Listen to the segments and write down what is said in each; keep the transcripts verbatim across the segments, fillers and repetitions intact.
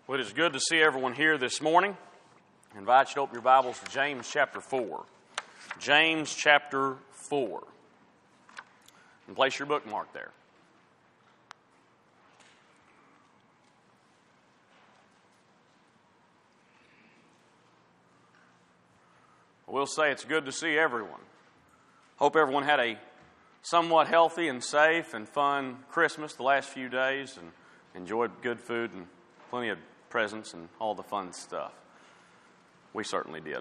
Well, it is good to see everyone here this morning. I invite you to open your Bibles to James chapter four. James chapter four. And place your bookmark there. We'll say it's good to see everyone. Hope everyone had a somewhat healthy and safe and fun Christmas the last few days and enjoyed good food and plenty of presents and all the fun stuff. We certainly did.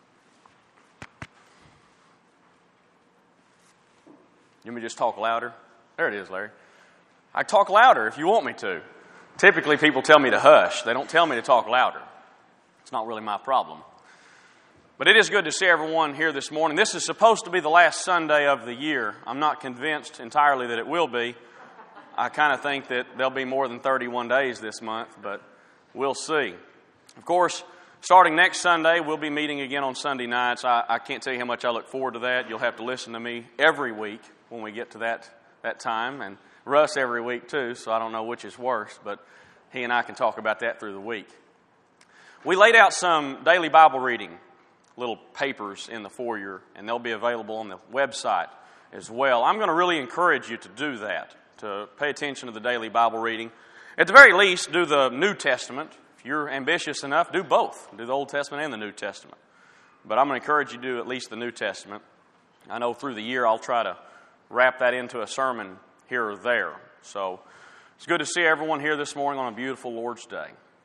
You want me to just talk louder? There it is, Larry. I talk louder if you want me to. Typically people tell me to hush. They don't tell me to talk louder. It's not really my problem. But it is good to see everyone here this morning. This is supposed to be the last Sunday of the year. I'm not convinced entirely that it will be. I kind of think that there'll be more than thirty-one days this month, but we'll see. Of course, starting next Sunday, we'll be meeting again on Sunday nights. I, I can't tell you how much I look forward to that. You'll have to listen to me every week when we get to that, that time, and Russ every week too, so I don't know which is worse, but he and I can talk about that through the week. We laid out some daily Bible reading little papers in the foyer, and they'll be available on the website as well. I'm going to really encourage you to do that, to pay attention to the daily Bible reading. At the very least, do the New Testament. If you're ambitious enough, do both. Do the Old Testament and the New Testament. But I'm going to encourage you to do at least the New Testament. I know through the year I'll try to wrap that into a sermon here or there. So it's good to see everyone here this morning on a beautiful Lord's Day.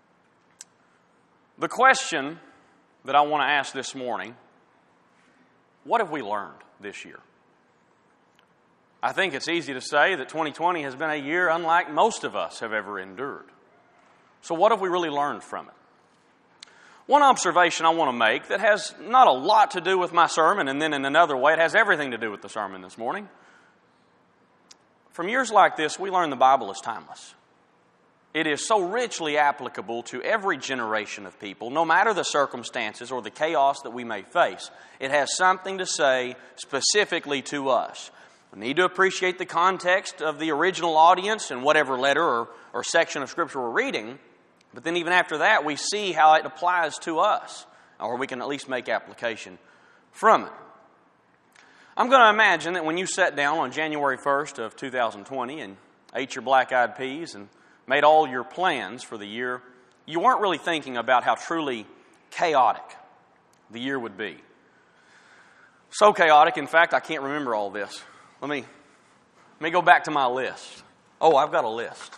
The question that I want to ask this morning, what have we learned this year? I think it's easy to say that twenty twenty has been a year unlike most of us have ever endured. So what have we really learned from it? One observation I want to make that has not a lot to do with my sermon, and then in another way, it has everything to do with the sermon this morning. From years like this, we learn the Bible is timeless. It is so richly applicable to every generation of people, no matter the circumstances or the chaos that we may face. It has something to say specifically to us. We need to appreciate the context of the original audience and whatever letter or, or section of Scripture we're reading. But then even after that, we see how it applies to us, or we can at least make application from it. I'm going to imagine that when you sat down on January first of two thousand twenty and ate your black-eyed peas and made all your plans for the year, you weren't really thinking about how truly chaotic the year would be. So chaotic, in fact, I can't remember all this. Let me, let me go back to my list. Oh, I've got a list.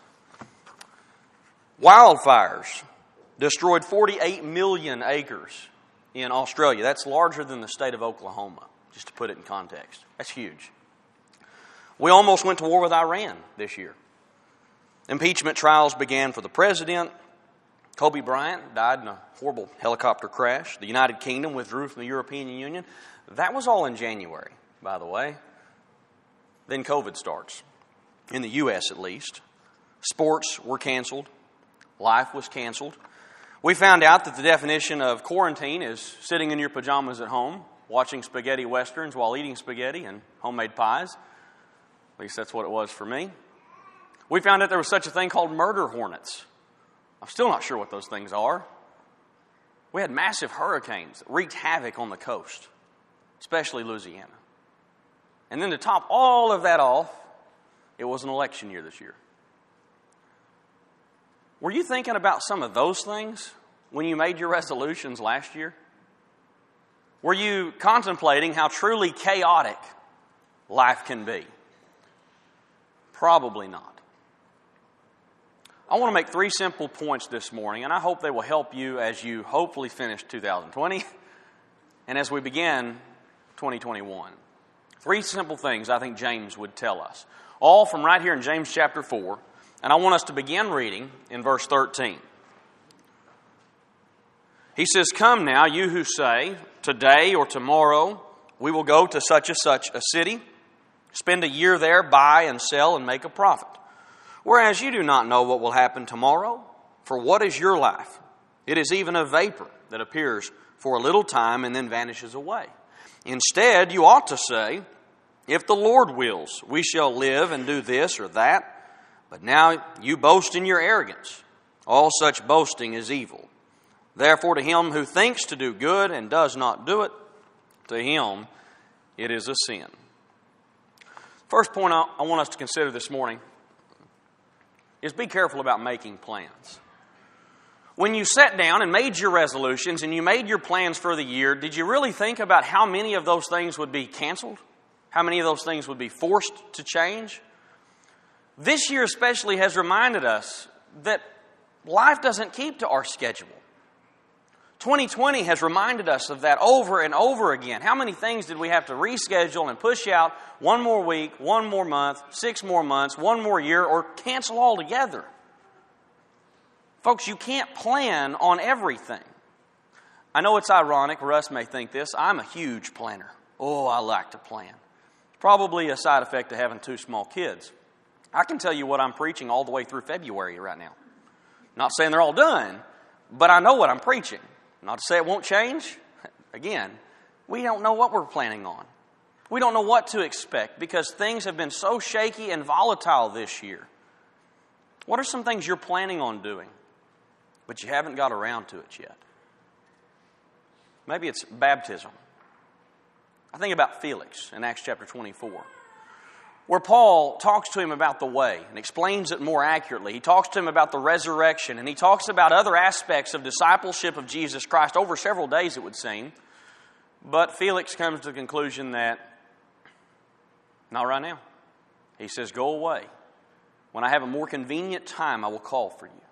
Wildfires destroyed forty-eight million acres in Australia. That's larger than the state of Oklahoma, just to put it in context. That's huge. We almost went to war with Iran this year. Impeachment trials began for the president. Kobe Bryant died in a horrible helicopter crash. The United Kingdom withdrew from the European Union. That was all in January, by the way. Then COVID starts, in the U S at least. Sports were canceled. Life was canceled. We found out that the definition of quarantine is sitting in your pajamas at home, watching spaghetti westerns while eating spaghetti and homemade pies. At least that's what it was for me. We found out there was such a thing called murder hornets. I'm still not sure what those things are. We had massive hurricanes that wreaked havoc on the coast, especially Louisiana. And then to top all of that off, it was an election year this year. Were you thinking about some of those things when you made your resolutions last year? Were you contemplating how truly chaotic life can be? Probably not. I want to make three simple points this morning, and I hope they will help you as you hopefully finish two thousand twenty and as we begin twenty twenty-one. Three simple things I think James would tell us, all from right here in James chapter four, and I want us to begin reading in verse thirteen. He says, "Come now, you who say, today or tomorrow we will go to such and such a city, spend a year there, buy and sell and make a profit. Whereas you do not know what will happen tomorrow, for what is your life? It is even a vapor that appears for a little time and then vanishes away. Instead, you ought to say, if the Lord wills, we shall live and do this or that. But now you boast in your arrogance. All such boasting is evil. Therefore, to him who thinks to do good and does not do it, to him it is a sin. First point I want us to consider this morning is be careful about making plans. When you sat down and made your resolutions and you made your plans for the year, did you really think about how many of those things would be canceled? How many of those things would be forced to change? This year especially has reminded us that life doesn't keep to our schedule. twenty twenty has reminded us of that over and over again. How many things did we have to reschedule and push out one more week, one more month, six more months, one more year, or cancel altogether? Folks, you can't plan on everything. I know it's ironic. Russ may think this. I'm a huge planner. Oh, I like to plan. It's probably a side effect of having two small kids. I can tell you what I'm preaching all the way through February right now. Not saying they're all done, but I know what I'm preaching. Not to say it won't change. Again, we don't know what we're planning on. We don't know what to expect because things have been so shaky and volatile this year. What are some things you're planning on doing, but you haven't got around to it yet? Maybe it's baptism. I think about Felix in Acts chapter twenty-four, where Paul talks to him about the way and explains it more accurately. He talks to him about the resurrection, and he talks about other aspects of discipleship of Jesus Christ over several days, it would seem. But Felix comes to the conclusion that, not right now. He says, go away. When I have a more convenient time, I will call for you.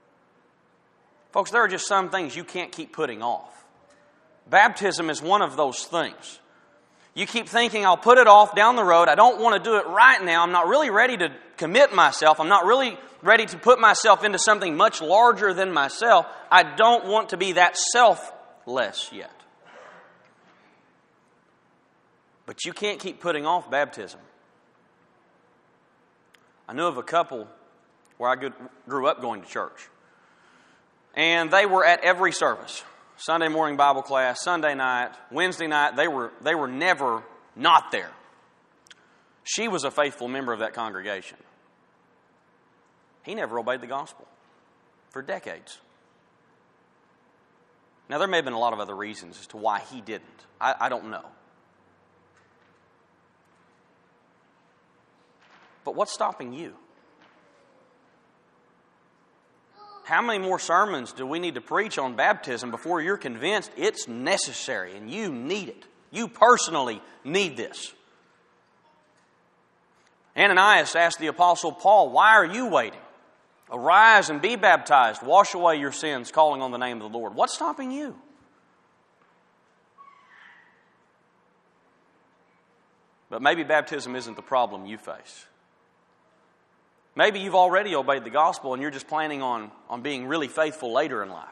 Folks, there are just some things you can't keep putting off. Baptism is one of those things. You keep thinking, I'll put it off down the road. I don't want to do it right now. I'm not really ready to commit myself. I'm not really ready to put myself into something much larger than myself. I don't want to be that selfless yet. But you can't keep putting off baptism. I knew of a couple where I grew up going to church. And they were at every service. Sunday morning Bible class, Sunday night, Wednesday night, they were they were never not there. She was a faithful member of that congregation. He never obeyed the gospel for decades. Now, there may have been a lot of other reasons as to why he didn't. I, I don't know. But what's stopping you? How many more sermons do we need to preach on baptism before you're convinced it's necessary and you need it? You personally need this. Ananias asked the Apostle Paul, why are you waiting? Arise and be baptized. Wash away your sins, calling on the name of the Lord. What's stopping you? But maybe baptism isn't the problem you face. Maybe you've already obeyed the gospel and you're just planning on, on being really faithful later in life.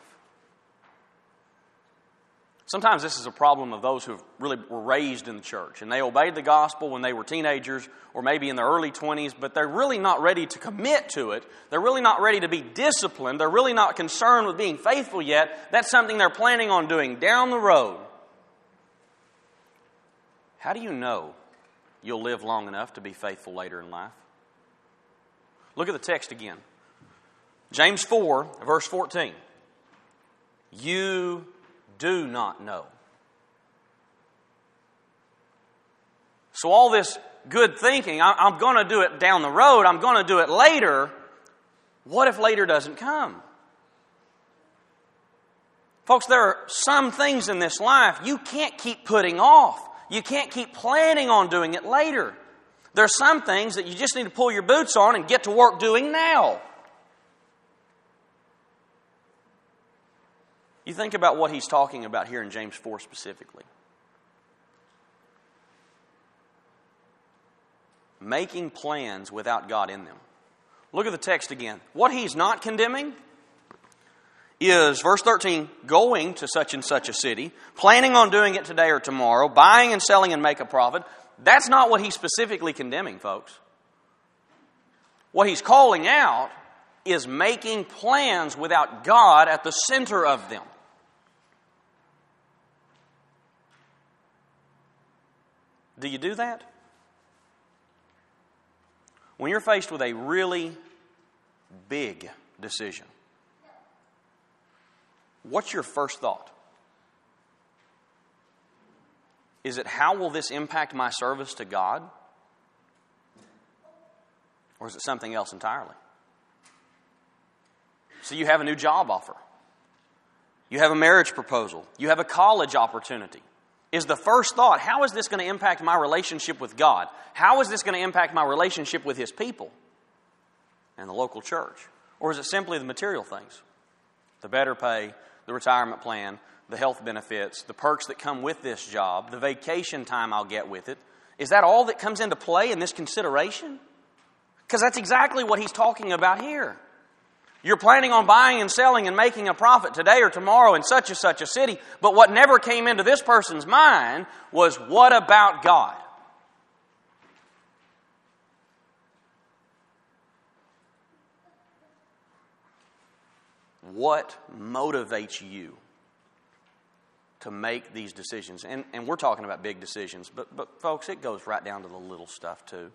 Sometimes this is a problem of those who really were raised in the church and they obeyed the gospel when they were teenagers or maybe in their early twenties, but they're really not ready to commit to it. They're really not ready to be disciplined. They're really not concerned with being faithful yet. That's something they're planning on doing down the road. How do you know you'll live long enough to be faithful later in life? Look at the text again. James four, verse fourteen. You do not know. So all this good thinking, I'm going to do it down the road, I'm going to do it later. What if later doesn't come? Folks, there are some things in this life you can't keep putting off. You can't keep planning on doing it later. There's some things that you just need to pull your boots on and get to work doing now. You think about what he's talking about here in James four specifically. Making plans without God in them. Look at the text again. What he's not condemning is, verse thirteen, going to such and such a city, planning on doing it today or tomorrow, buying and selling and make a profit. That's not what he's specifically condemning, folks. What he's calling out is making plans without God at the center of them. Do you do that? When you're faced with a really big decision, what's your first thought? Is it, how will this impact my service to God? Or is it something else entirely? So you have a new job offer. You have a marriage proposal. You have a college opportunity. Is the first thought, how is this going to impact my relationship with God? How is this going to impact my relationship with His people and the local church? Or is it simply the material things? The better pay, the retirement plan, the health benefits, the perks that come with this job, the vacation time I'll get with it. Is that all that comes into play in this consideration? Because that's exactly what he's talking about here. You're planning on buying and selling and making a profit today or tomorrow in such and such a city, but what never came into this person's mind was, what about God? What motivates you to make these decisions? And, and we're talking about big decisions, but, but folks, it goes right down to the little stuff too.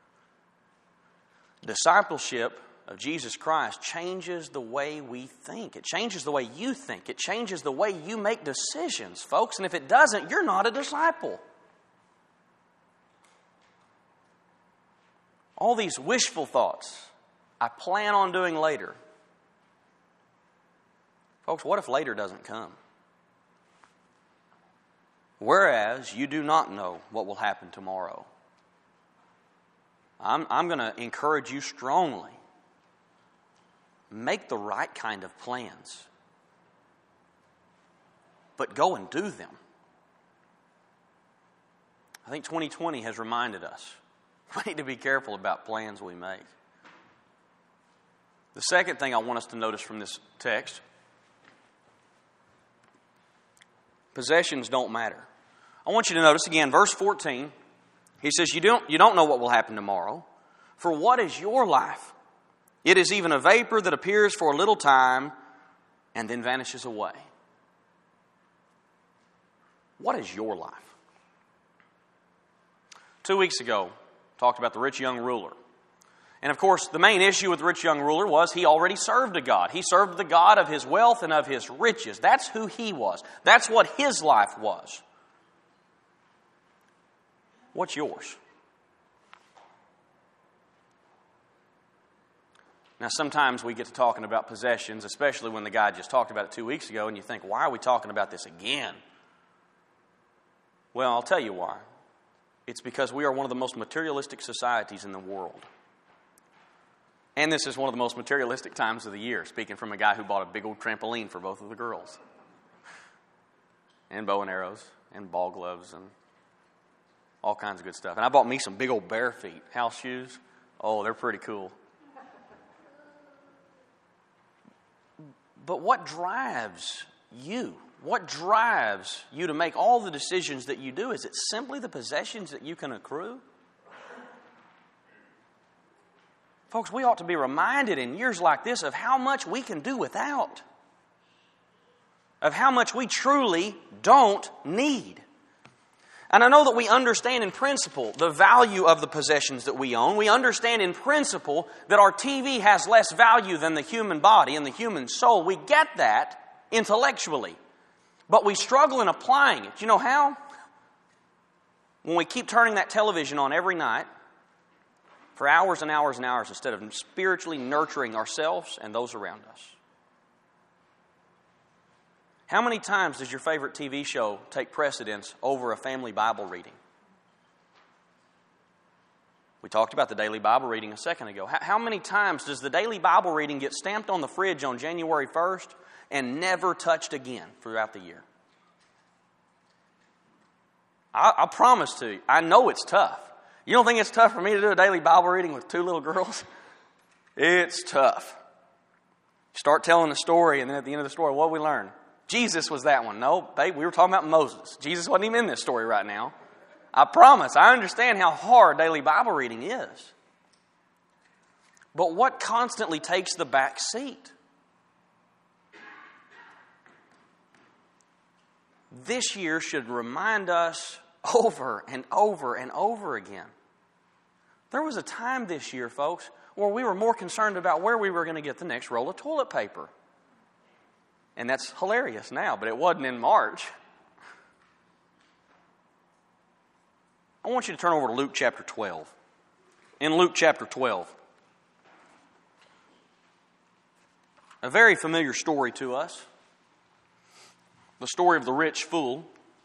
Discipleship of Jesus Christ changes the way we think. It changes the way you think. It changes the way you make decisions, folks. And if it doesn't, you're not a disciple. All these wishful thoughts, I plan on doing later. Folks, what if later doesn't come? Whereas you do not know what will happen tomorrow. I'm, I'm going to encourage you strongly. Make the right kind of plans. But go and do them. I think twenty twenty has reminded us we need to be careful about plans we make. The second thing I want us to notice from this text, possessions don't matter. I want you to notice again, verse fourteen, he says, you don't, you don't know what will happen tomorrow. For what is your life? It is even a vapor that appears for a little time and then vanishes away. What is your life? Two weeks ago, talked about the rich young ruler. And of course, the main issue with the rich young ruler was he already served a God. He served the God of his wealth and of his riches. That's who he was. That's what his life was. What's yours? Now, sometimes we get to talking about possessions, especially when the guy just talked about it two weeks ago, and you think, why are we talking about this again? Well, I'll tell you why. It's because we are one of the most materialistic societies in the world. And this is one of the most materialistic times of the year, speaking from a guy who bought a big old trampoline for both of the girls. And bow and arrows, and ball gloves, and all kinds of good stuff. And I bought me some big old bare feet house shoes. Oh, they're pretty cool. But what drives you? What drives you to make all the decisions that you do? Is it simply the possessions that you can accrue? Folks, we ought to be reminded in years like this of how much we can do without. Of how much we truly don't need. And I know that we understand in principle the value of the possessions that we own. We understand in principle that our T V has less value than the human body and the human soul. We get that intellectually. But we struggle in applying it. You know how? When we keep turning that television on every night for hours and hours and hours instead of spiritually nurturing ourselves and those around us. How many times does your favorite T V show take precedence over a family Bible reading? We talked about the daily Bible reading a second ago. How many times does the daily Bible reading get stamped on the fridge on January first and never touched again throughout the year? I, I promise to you, I know it's tough. You don't think it's tough for me to do a daily Bible reading with two little girls? It's tough. Start telling the story, and then at the end of the story, what do we learn? Jesus was that one. No, babe, we were talking about Moses. Jesus wasn't even in this story right now. I promise, I understand how hard daily Bible reading is. But what constantly takes the back seat? This year should remind us over and over and over again. There was a time this year, folks, where we were more concerned about where we were going to get the next roll of toilet paper. And that's hilarious now, but it wasn't in March. I want you to turn over to Luke chapter twelve. In Luke chapter twelve, a very familiar story to us. The story of the rich fool.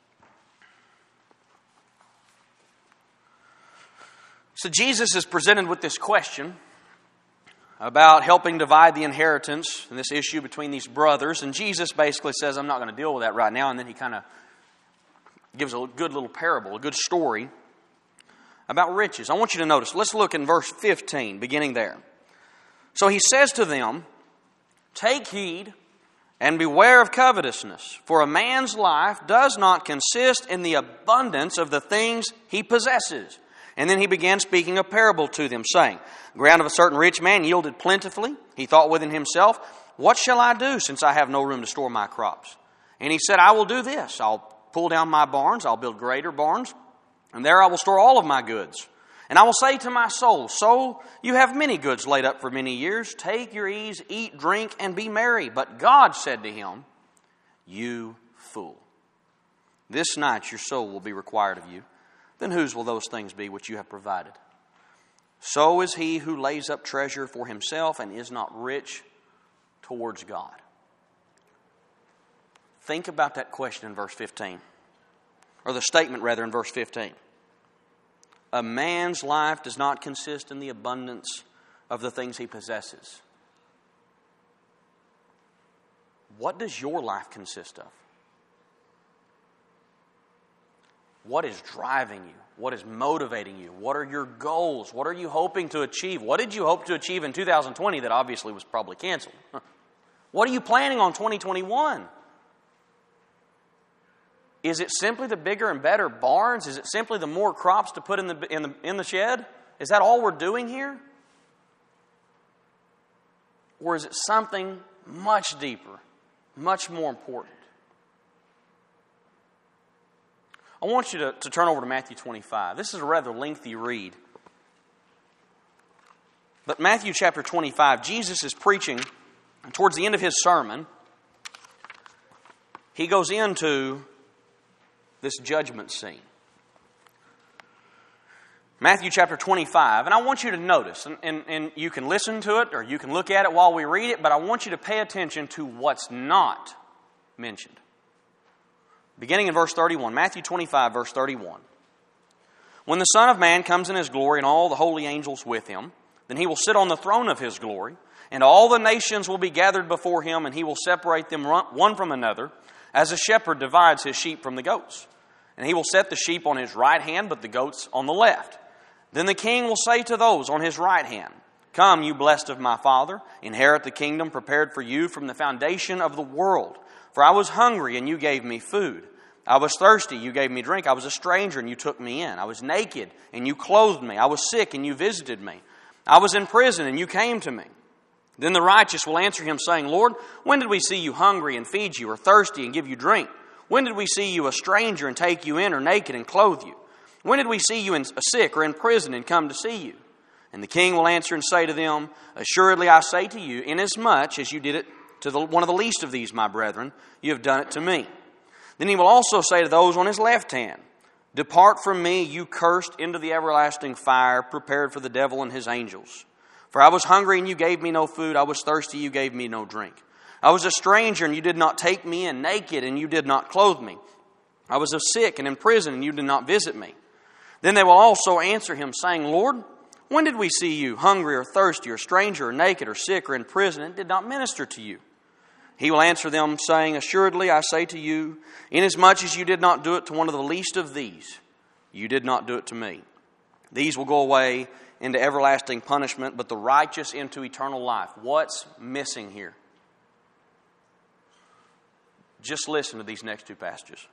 So Jesus is presented with this question about helping divide the inheritance and this issue between these brothers. And Jesus basically says, I'm not going to deal with that right now. And then he kind of gives a good little parable, a good story about riches. I want you to notice. Let's look in verse fifteen, beginning there. So he says to them, take heed and beware of covetousness, for a man's life does not consist in the abundance of the things he possesses. And then he began speaking a parable to them, saying, the ground of a certain rich man yielded plentifully. He thought within himself, what shall I do, since I have no room to store my crops? And he said, I will do this. I'll pull down my barns, I'll build greater barns, and there I will store all of my goods. And I will say to my soul, soul, you have many goods laid up for many years. Take your ease, eat, drink, and be merry. But God said to him, you fool, this night your soul will be required of you. Then whose will those things be which you have provided? So is he who lays up treasure for himself and is not rich towards God. Think about that question in verse fifteen. Or the statement, rather, in verse fifteen. A man's life does not consist in the abundance of the things he possesses. What does your life consist of? What is driving you? What is motivating you? What are your goals? What are you hoping to achieve? What did you hope to achieve in two thousand twenty that obviously was probably canceled? What are you planning on twenty twenty-one? Is it simply the bigger and better barns? Is it simply the more crops to put in the, in the, in the shed? Is that all we're doing here? Or is it something much deeper, much more important? I want you to, to turn over to Matthew twenty-five. This is a rather lengthy read. But Matthew chapter twenty-five, Jesus is preaching, and towards the end of his sermon, he goes into this judgment scene. Matthew chapter twenty-five, and I want you to notice, and, and, and you can listen to it or you can look at it while we read it, but I want you to pay attention to what's not mentioned. Beginning in verse thirty-one, Matthew twenty-five, verse thirty-one. When the Son of Man comes in his glory and all the holy angels with him, then he will sit on the throne of his glory, and all the nations will be gathered before him, and he will separate them one from another, as a shepherd divides his sheep from the goats. And he will set the sheep on his right hand, but the goats on the left. Then the king will say to those on his right hand, come, you blessed of my Father, inherit the kingdom prepared for you from the foundation of the world. For I was hungry, and you gave me food. I was thirsty, you gave me drink. I was a stranger, and you took me in. I was naked, and you clothed me. I was sick, and you visited me. I was in prison, and you came to me. Then the righteous will answer him, saying, Lord, when did we see you hungry and feed you, or thirsty and give you drink? When did we see you a stranger and take you in, or naked and clothe you? When did we see you in, sick or in prison and come to see you? And the king will answer and say to them, assuredly I say to you, inasmuch as you did it to the, one of the least of these, my brethren, you have done it to me. Then he will also say to those on his left hand, depart from me, you cursed, into the everlasting fire, prepared for the devil and his angels. For I was hungry, and you gave me no food. I was thirsty, you gave me no drink. I was a stranger, and you did not take me in, naked, and you did not clothe me. I was sick and in prison, and you did not visit me. Then they will also answer him, saying, Lord, when did we see you hungry or thirsty or stranger or naked or sick or in prison and did not minister to you? He will answer them, saying, assuredly I say to you, inasmuch as you did not do it to one of the least of these, you did not do it to me. These will go away into everlasting punishment, but the righteous into eternal life. What's missing here? Just listen to these next two passages.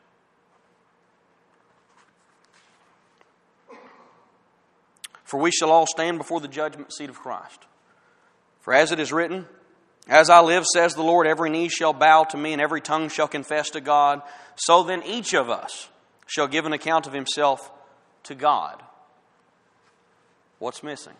For we shall all stand before the judgment seat of Christ. For as it is written, as I live, says the Lord, every knee shall bow to me and every tongue shall confess to God. So then each of us shall give an account of himself to God. What's missing?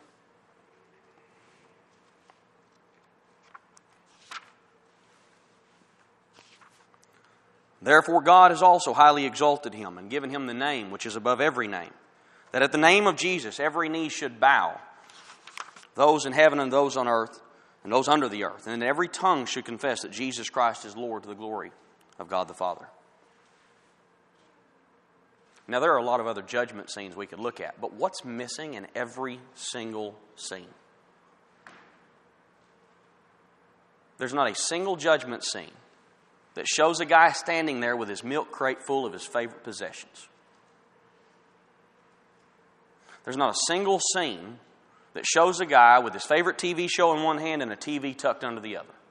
Therefore God has also highly exalted him and given him the name which is above every name, that at the name of Jesus every knee should bow, those in heaven and those on earth and those under the earth, and every tongue should confess that Jesus Christ is Lord to the glory of God the Father. Now, there are a lot of other judgment scenes we could look at, but what's missing in every single scene? There's not a single judgment scene that shows a guy standing there with his milk crate full of his favorite possessions. There's not a single scene that shows a guy with his favorite T V show in one hand and a T V tucked under the other.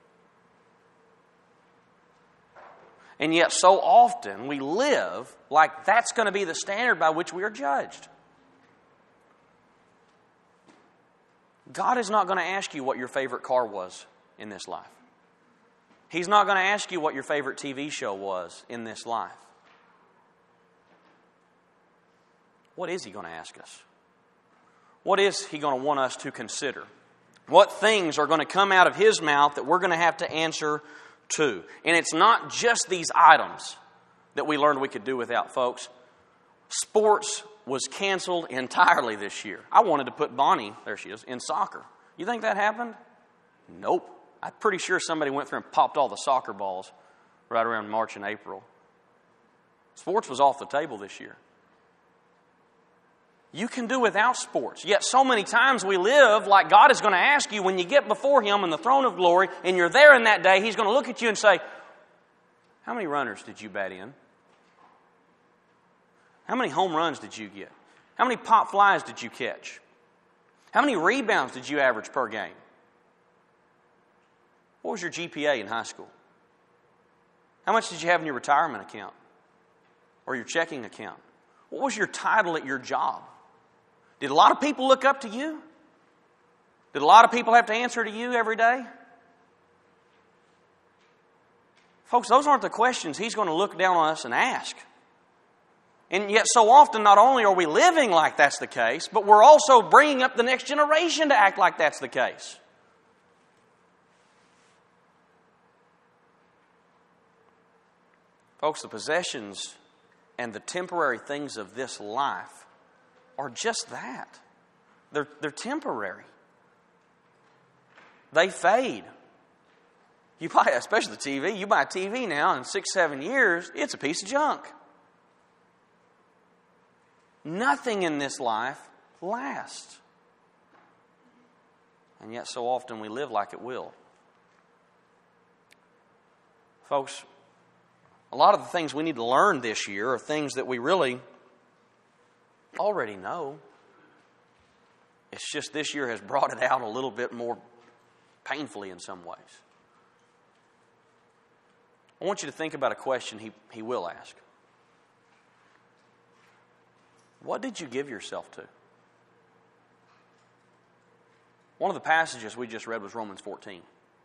And yet so often we live like that's going to be the standard by which we are judged. God is not going to ask you what your favorite car was in this life. He's not going to ask you what your favorite T V show was in this life. What is He going to ask us? What is He going to want us to consider? What things are going to come out of His mouth that we're going to have to answer to? And it's not just these items that we learned we could do without, folks. Sports was canceled entirely this year. I wanted to put Bonnie, there she is, in soccer. You think that happened? Nope. I'm pretty sure somebody went through and popped all the soccer balls right around March and April. Sports was off the table this year. You can do without sports. Yet so many times we live like God is going to ask you when you get before Him in the throne of glory and you're there in that day, He's going to look at you and say, how many runners did you bat in? How many home runs did you get? How many pop flies did you catch? How many rebounds did you average per game? What was your G P A in high school? How much did you have in your retirement account or your checking account? What was your title at your job? Did a lot of people look up to you? Did a lot of people have to answer to you every day? Folks, those aren't the questions He's going to look down on us and ask. And yet so often not only are we living like that's the case, but we're also bringing up the next generation to act like that's the case. Folks, the possessions and the temporary things of this life are just that. They're, they're temporary. They fade. You buy, especially the T V, you buy a T V now in six, seven years, it's a piece of junk. Nothing in this life lasts. And yet so often we live like it will. Folks, a lot of the things we need to learn this year are things that we really already know. It's just this year has brought it out a little bit more painfully in some ways. I want you to think about a question he, he will ask. What did you give yourself to? One of the passages we just read was Romans fourteen.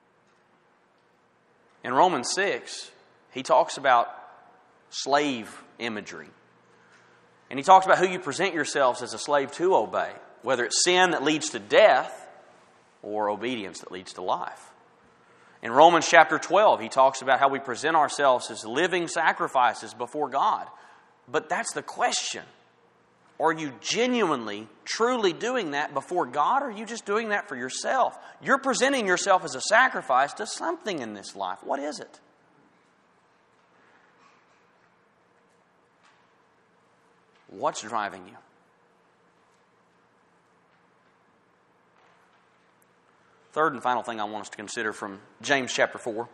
In Romans six, he talks about slave imagery. And he talks about who you present yourselves as a slave to obey, whether it's sin that leads to death or obedience that leads to life. In Romans chapter twelve, he talks about how we present ourselves as living sacrifices before God. But that's the question. Are you genuinely, truly doing that before God, or are you just doing that for yourself? You're presenting yourself as a sacrifice to something in this life. What is it? What's driving you? Third and final thing I want us to consider from James chapter four.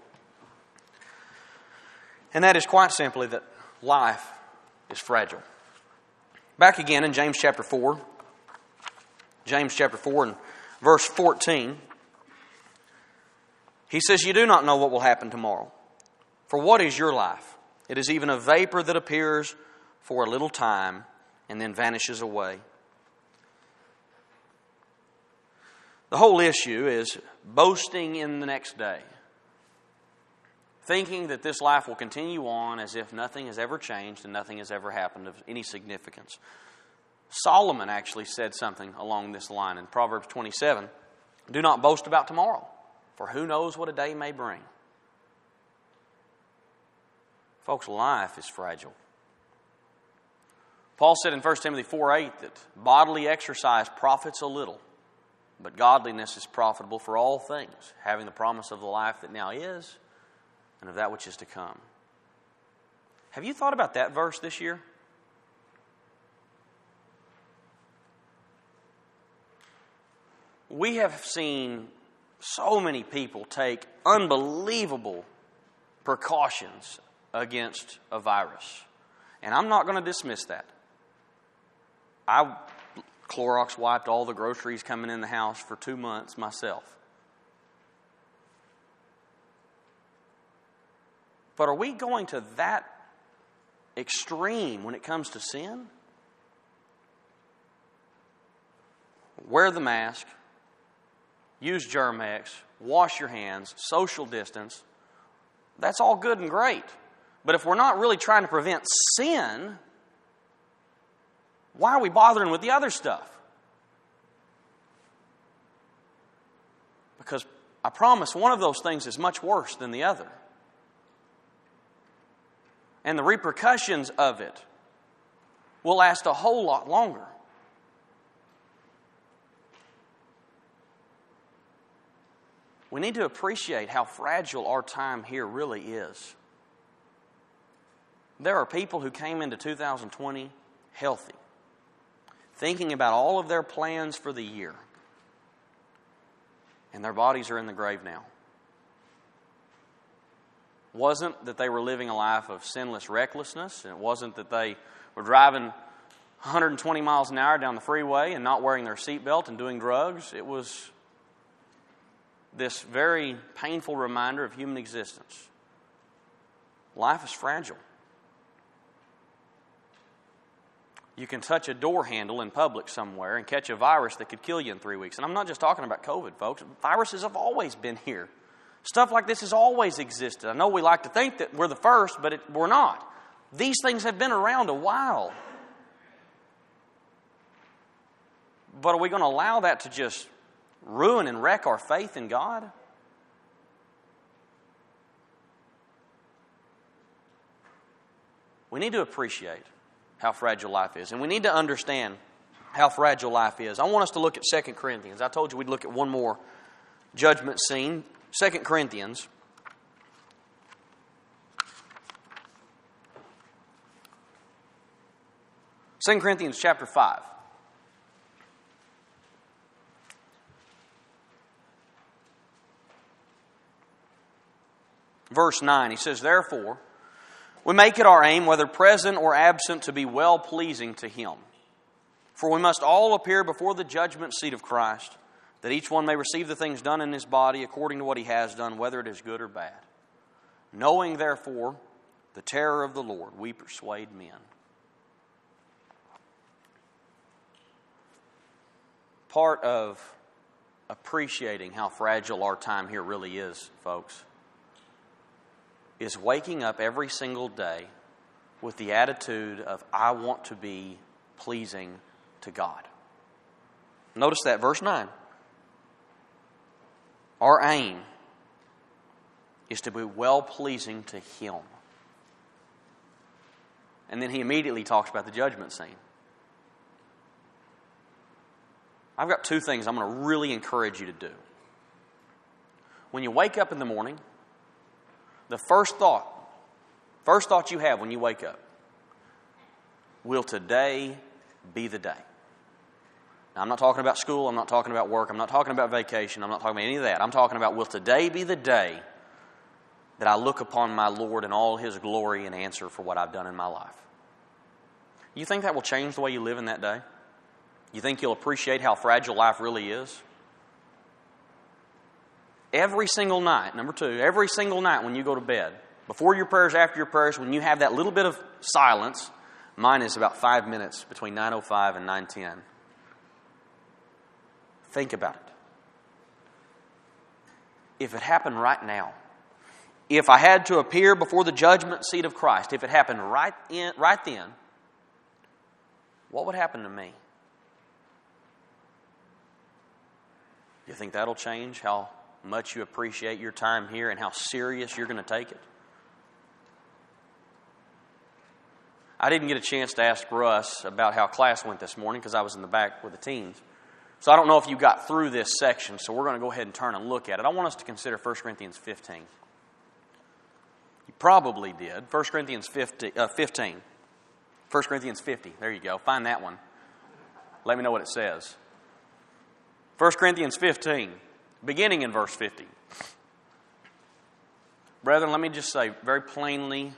And that is quite simply that life is fragile. Back again in James chapter four. James chapter four and verse fourteen. He says, "You do not know what will happen tomorrow. For what is your life? It is even a vapor that appears for a little time and then vanishes away." The whole issue is boasting in the next day. Thinking that this life will continue on as if nothing has ever changed and nothing has ever happened of any significance. Solomon actually said something along this line in Proverbs twenty-seven. "Do not boast about tomorrow, for who knows what a day may bring." Folks, life is fragile. Paul said in First Timothy four eight that bodily exercise profits a little, but godliness is profitable for all things, having the promise of the life that now is and of that which is to come. Have you thought about that verse this year? We have seen so many people take unbelievable precautions against a virus. And I'm not going to dismiss that. I Clorox wiped all the groceries coming in the house for two months myself. But are we going to that extreme when it comes to sin? Wear the mask, use Germ-X, wash your hands, social distance. That's all good and great. But if we're not really trying to prevent sin, why are we bothering with the other stuff? Because I promise one of those things is much worse than the other. And the repercussions of it will last a whole lot longer. We need to appreciate how fragile our time here really is. There are people who came into two thousand twenty healthy, thinking about all of their plans for the year, and their bodies are in the grave now. Wasn't that they were living a life of sinless recklessness, and it wasn't that they were driving one hundred twenty miles an hour down the freeway and not wearing their seatbelt and doing drugs. It was this very painful reminder of human existence. Life is fragile. You can touch a door handle in public somewhere and catch a virus that could kill you in three weeks. And I'm not just talking about COVID, folks. Viruses have always been here. Stuff like this has always existed. I know we like to think that we're the first, but it, we're not. These things have been around a while. But are we going to allow that to just ruin and wreck our faith in God? We need to appreciate how fragile life is. And we need to understand how fragile life is. I want us to look at Second Corinthians. I told you we'd look at one more judgment scene. Second Corinthians. Second Corinthians chapter five. Verse nine, he says, "Therefore, we make it our aim, whether present or absent, to be well-pleasing to Him. For we must all appear before the judgment seat of Christ, that each one may receive the things done in his body according to what he has done, whether it is good or bad. Knowing, therefore, the terror of the Lord, we persuade men." Part of appreciating how fragile our time here really is, folks, is waking up every single day with the attitude of, I want to be pleasing to God. Notice that, verse nine. Our aim is to be well-pleasing to Him. And then he immediately talks about the judgment scene. I've got two things I'm going to really encourage you to do. When you wake up in the morning, the first thought, first thought you have when you wake up, will today be the day? Now, I'm not talking about school, I'm not talking about work, I'm not talking about vacation, I'm not talking about any of that. I'm talking about, will today be the day that I look upon my Lord in all His glory and answer for what I've done in my life? You think that will change the way you live in that day? You think you'll appreciate how fragile life really is? Every single night, number two, every single night when you go to bed, before your prayers, after your prayers, when you have that little bit of silence, mine is about five minutes between nine oh five and nine ten. Think about it. If it happened right now, if I had to appear before the judgment seat of Christ, if it happened right in, right then, what would happen to me? You think that'll change how much you appreciate your time here and how serious you're going to take it? I didn't get a chance to ask Russ about how class went this morning because I was in the back with the teens. So I don't know if you got through this section, so we're going to go ahead and turn and look at it. I want us to consider First Corinthians fifteen. You probably did. First Corinthians fifteen. First Corinthians fifty. There you go. Find that one. Let me know what it says. First Corinthians fifteen, beginning in verse fifty. Brethren, let me just say very plainly,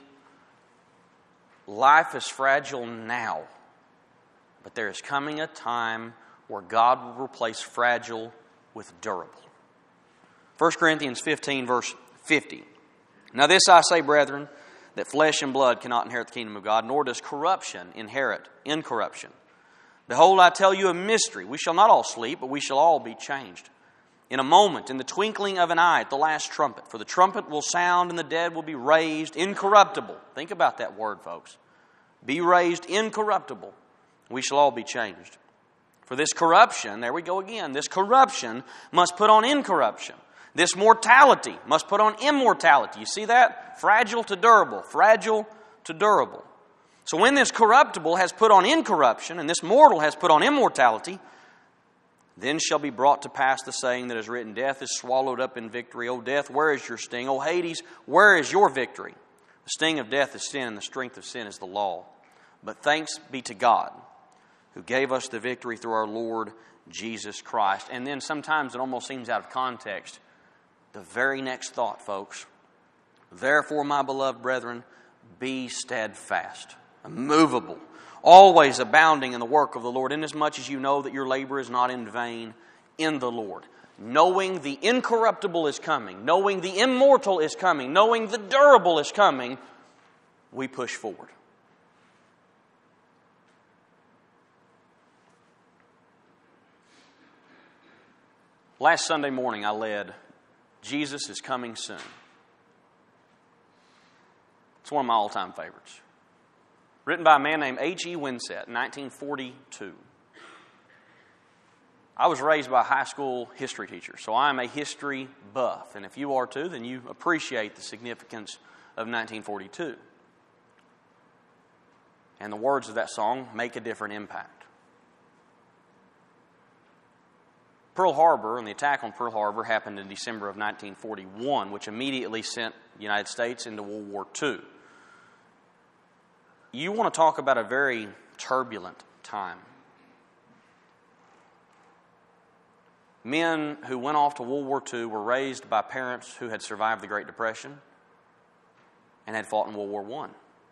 life is fragile now, but there is coming a time where God will replace fragile with durable. First Corinthians fifteen, verse fifty. Now this I say, brethren, that flesh and blood cannot inherit the kingdom of God, nor does corruption inherit incorruption. Behold, I tell you a mystery. We shall not all sleep, but we shall all be changed. In a moment, in the twinkling of an eye, at the last trumpet. For the trumpet will sound, and the dead will be raised incorruptible. Think about that word, folks. Be raised incorruptible. We shall all be changed. For this corruption, there we go again, this corruption must put on incorruption. This mortality must put on immortality. You see that? Fragile to durable. Fragile to durable. So when this corruptible has put on incorruption, and this mortal has put on immortality, then shall be brought to pass the saying that is written, death is swallowed up in victory. O death, where is your sting? O Hades, where is your victory? The sting of death is sin, and the strength of sin is the law. But thanks be to God, who gave us the victory through our Lord Jesus Christ. And then sometimes it almost seems out of context. The very next thought, folks. Therefore, my beloved brethren, be steadfast, immovable, always abounding in the work of the Lord, inasmuch as you know that your labor is not in vain in the Lord. Knowing the incorruptible is coming, knowing the immortal is coming, knowing the durable is coming, we push forward. Last Sunday morning I led Jesus is Coming Soon. It's one of my all-time favorites. Written by a man named H E Winsett in nineteen forty-two. I was raised by a high school history teacher, so I'm a history buff. And if you are too, then you appreciate the significance of nineteen forty-two. And the words of that song make a different impact. Pearl Harbor and the attack on Pearl Harbor happened in December of nineteen forty-one, which immediately sent the United States into World War Two. You want to talk about a very turbulent time. Men who went off to World War Two were raised by parents who had survived the Great Depression and had fought in World War One.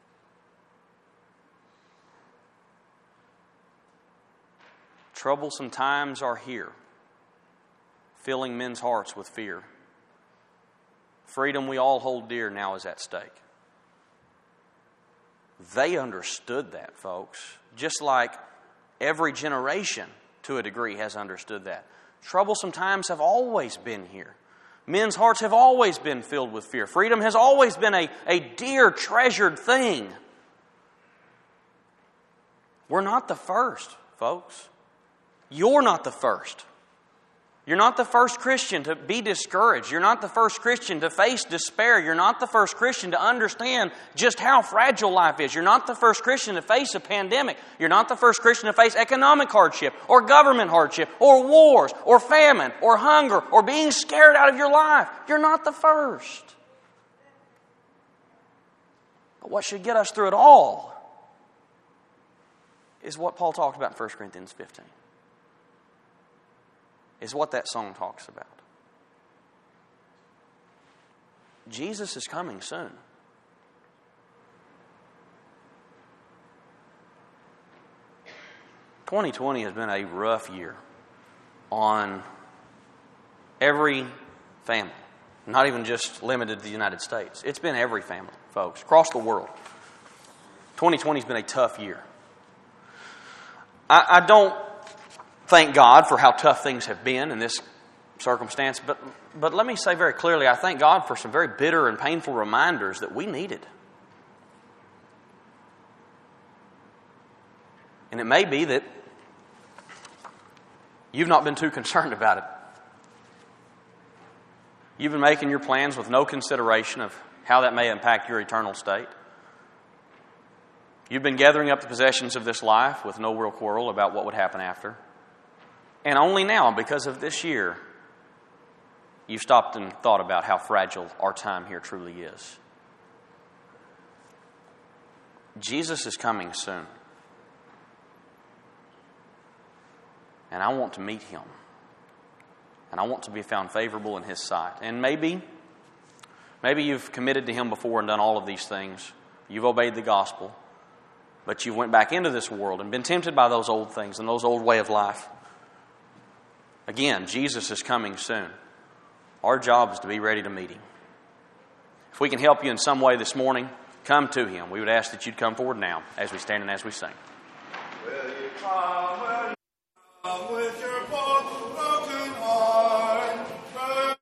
Troublesome times are here, filling men's hearts with fear. Freedom we all hold dear now is at stake. They understood that, folks, just like every generation to a degree has understood that. Troublesome times have always been here. Men's hearts have always been filled with fear. Freedom has always been a, a dear, treasured thing. We're not the first, folks. You're not the first. You're not the first Christian to be discouraged. You're not the first Christian to face despair. You're not the first Christian to understand just how fragile life is. You're not the first Christian to face a pandemic. You're not the first Christian to face economic hardship or government hardship or wars or famine or hunger or being scared out of your life. You're not the first. But what should get us through it all is what Paul talked about in First Corinthians fifteen. Is what that song talks about. Jesus is coming soon. twenty twenty has been a rough year on every family, not even just limited to the United States. It's been every family, folks, across the world. twenty twenty has been a tough year. I, I don't thank God for how tough things have been in this circumstance, but but let me say very clearly, I thank God for some very bitter and painful reminders that we needed. And it may be that you've not been too concerned about it. You've been making your plans with no consideration of how that may impact your eternal state. You've been gathering up the possessions of this life with no real quarrel about what would happen after. And only now, because of this year, you've stopped and thought about how fragile our time here truly is. Jesus is coming soon. And I want to meet Him. And I want to be found favorable in His sight. And maybe, maybe you've committed to Him before and done all of these things. You've obeyed the gospel. But you went back into this world and been tempted by those old things and those old way of life. Again, Jesus is coming soon. Our job is to be ready to meet Him. If we can help you in some way this morning, come to Him. We would ask that you'd come forward now as we stand and as we sing. Will you come, will you come with your boat?